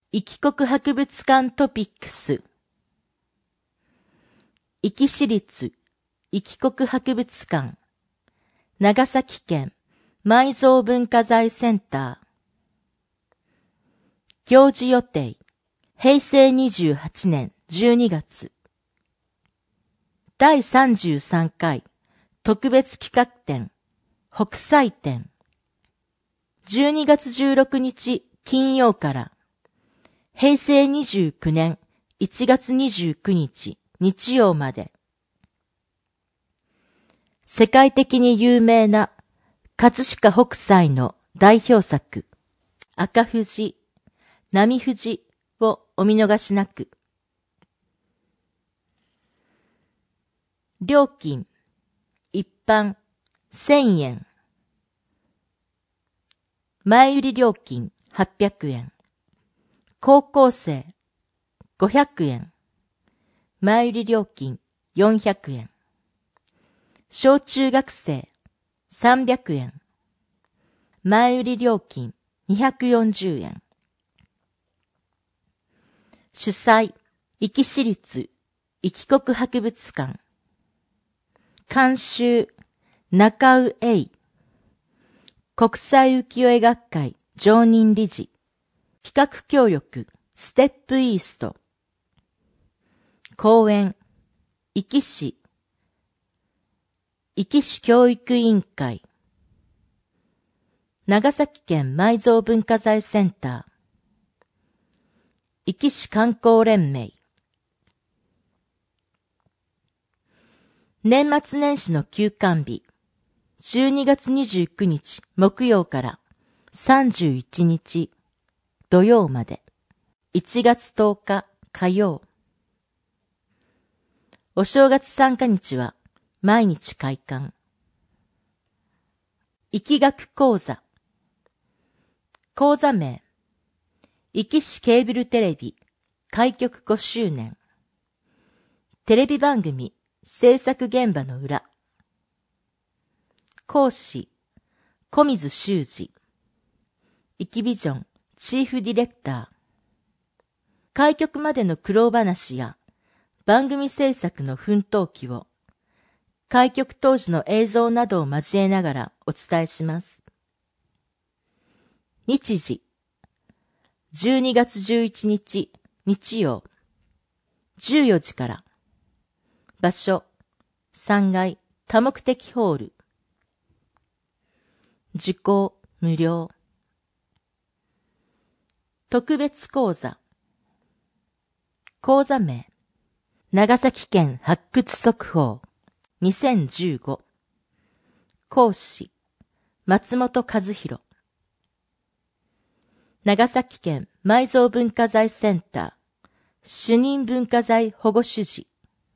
壱岐国博物館トピックス。壱岐市立壱岐国博物館、長崎県埋蔵文化財センター。行事予定、平成28年12月。第33回特別企画展、北斎展。12月16日金曜から平成29年1月29日日曜まで。世界的に有名な葛飾北斎の代表作、赤富士、波富士をお見逃しなく。料金、一般1000円。前売り料金800円。高校生500円。前売り料金400円。小中学生300円。前売り料金240円。主催、壱岐市立壱岐国博物館。監修、中尾英。国際浮世絵学会常任理事。企画協力、ステップイースト。講演、壱岐市教育委員会。長崎県埋蔵文化財センター。壱岐市観光連盟。年末年始の休館日、12月29日木曜から31日土曜まで、1月10日火曜。お正月参加日は毎日開館。壱岐学講座。講座名、壱岐市ケーブルテレビ開局5周年。テレビ番組制作現場の裏。講師、小水修二。壱岐ビジョンチーフディレクター。開局までの苦労話や番組制作の奮闘記を開局当時の映像などを交えながらお伝えします。日時、12月11日日曜、14時から。場所、3階多目的ホール。受講無料。特別講座。講座名、長崎県発掘速報2015。講師、松本和弘。長崎県埋蔵文化財センター主任文化財保護主事。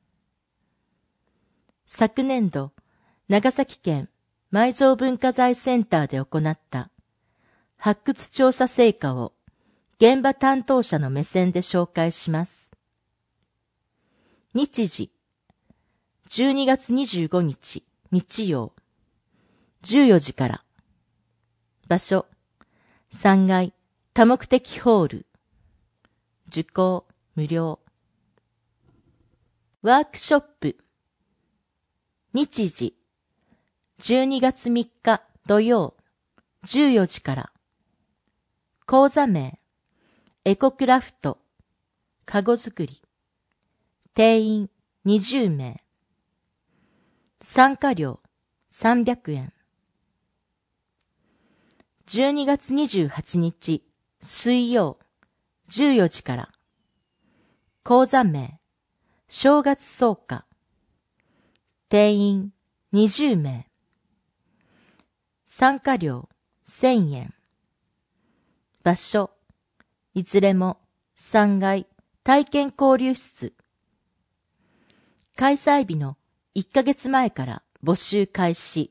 昨年度、長崎県埋蔵文化財センターで行った発掘調査成果を現場担当者の目線で紹介します。日時、12月25日日曜、14時から。場所、3階多目的ホール。受講無料。ワークショップ。日時、12月3日土曜、14時から。講座名、エコクラフト、かご作り。定員20名。参加料300円。12月28日水曜、14時から。講座名、正月草加。定員20名。参加料1000円。場所、いずれも3階体験交流室。開催日の1ヶ月前から募集開始。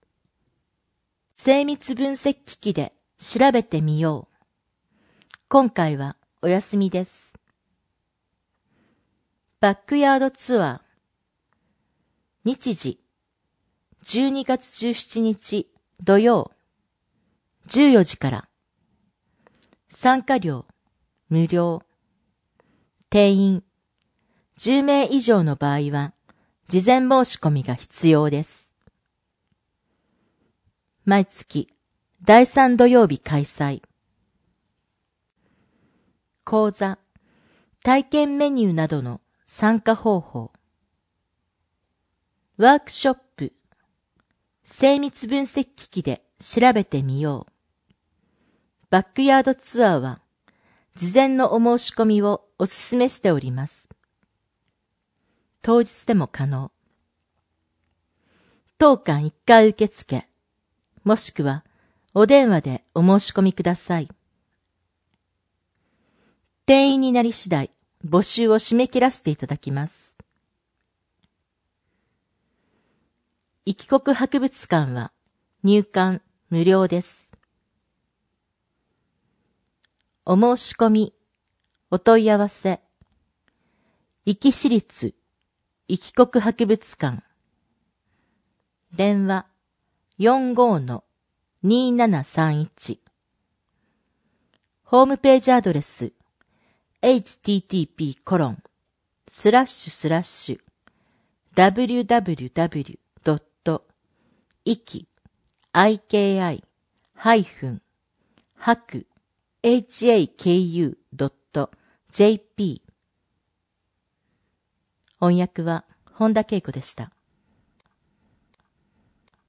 精密分析機器で調べてみよう。今回はお休みです。バックヤードツアー。日時、12月17日土曜、14時から。参加料無料。定員、10名以上の場合は、事前申し込みが必要です。毎月、第3土曜日開催。講座、体験メニューなどの参加方法。ワークショップ、精密分析機器で調べてみよう。バックヤードツアーは、事前のお申し込みをお勧めしております。当日でも可能。当館1回受付、もしくはお電話でお申し込みください。定員になり次第、募集を締め切らせていただきます。いきこく博物館は入館無料です。お申し込み、お問い合わせ、壱岐市立いきこく博物館、電話 45-2731、ホームページアドレス http://www.iki-haku.jp。 翻訳は本田恵子でした。